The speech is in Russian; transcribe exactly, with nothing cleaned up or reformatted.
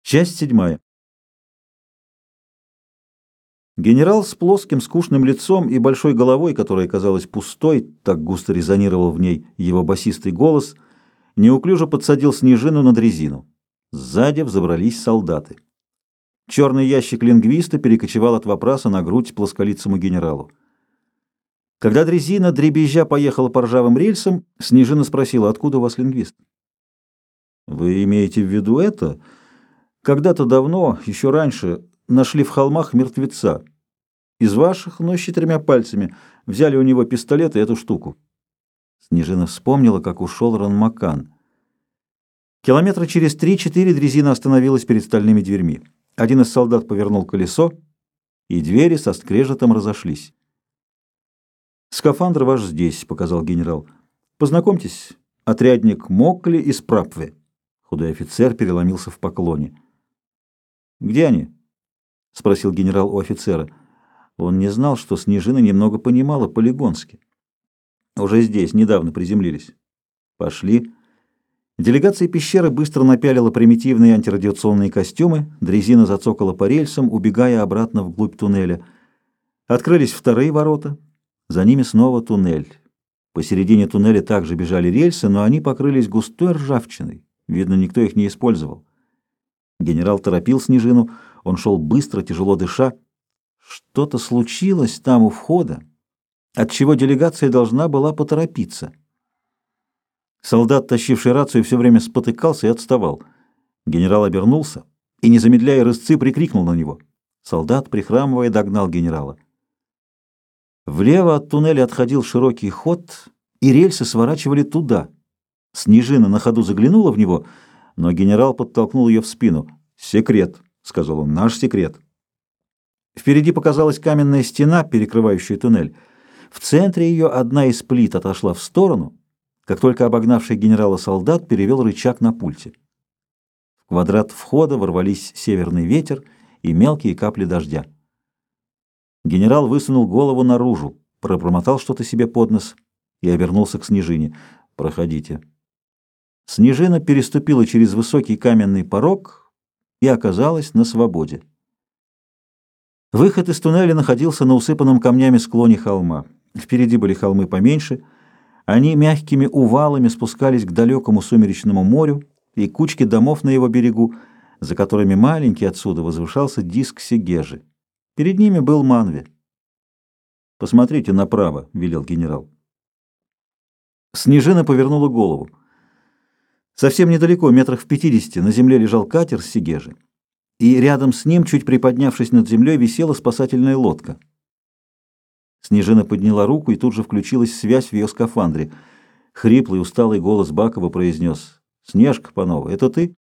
Часть седьмая. Генерал с плоским скучным лицом и большой головой, которая казалась пустой, так густо резонировал в ней его басистый голос, неуклюже подсадил Снежину на дрезину. Сзади взобрались солдаты. Черный ящик лингвиста перекочевал от вопроса на грудь плосколицому генералу. Когда дрезина, дребезжа, поехала по ржавым рельсам, Снежина спросила: «Откуда у вас лингвист?» «Вы имеете в виду это? Когда-то давно, еще раньше, нашли в холмах мертвеца. Из ваших, но с четырьмя пальцами. Взяли у него пистолет и эту штуку». Снежина вспомнила, как ушел Ранмакан. Километра через три-четыре дрезина остановилась перед стальными дверьми. Один из солдат повернул колесо, и двери со скрежетом разошлись. «Скафандр ваш здесь», — показал генерал. «Познакомьтесь, отрядник Мокли из Прапве». Худой офицер переломился в поклоне. «Где они?» — спросил генерал у офицера. Он не знал, что Снежина немного понимала по-лигонски. «Уже здесь, недавно приземлились». «Пошли». Делегация пещеры быстро напялила примитивные антирадиационные костюмы, дрезина зацокала по рельсам, убегая обратно вглубь туннеля. Открылись вторые ворота, за ними снова туннель. Посередине туннеля также бежали рельсы, но они покрылись густой ржавчиной. Видно, никто их не использовал. Генерал торопил Снежину, он шел быстро, тяжело дыша. Что-то случилось там у входа, отчего делегация должна была поторопиться. Солдат, тащивший рацию, все время спотыкался и отставал. Генерал обернулся и, не замедляя рысцы, прикрикнул на него. Солдат, прихрамывая, догнал генерала. Влево от туннеля отходил широкий ход, и рельсы сворачивали туда. Снежина на ходу заглянула в него, но генерал подтолкнул ее в спину. «Секрет», — сказал он, — «наш секрет». Впереди показалась каменная стена, перекрывающая туннель. В центре ее одна из плит отошла в сторону, как только обогнавший генерала солдат перевел рычаг на пульте. В квадрат входа ворвались северный ветер и мелкие капли дождя. Генерал высунул голову наружу, пробормотал что-то себе под нос и обернулся к Снежине. «Проходите». Снежина переступила через высокий каменный порог и оказалась на свободе. Выход из туннеля находился на усыпанном камнями склоне холма. Впереди были холмы поменьше. Они мягкими увалами спускались к далекому сумеречному морю и кучке домов на его берегу, за которыми маленький отсюда возвышался диск Сегежи. Перед ними был Манве. «Посмотрите направо», — велел генерал. Снежина повернула голову. Совсем недалеко, метрах в пятидесяти, на земле лежал катер с Сегежи, и рядом с ним, чуть приподнявшись над землей, висела спасательная лодка. Снежина подняла руку, и тут же включилась связь в ее скафандре. Хриплый, усталый голос Бакова произнес: «Снежка, Панова, это ты?»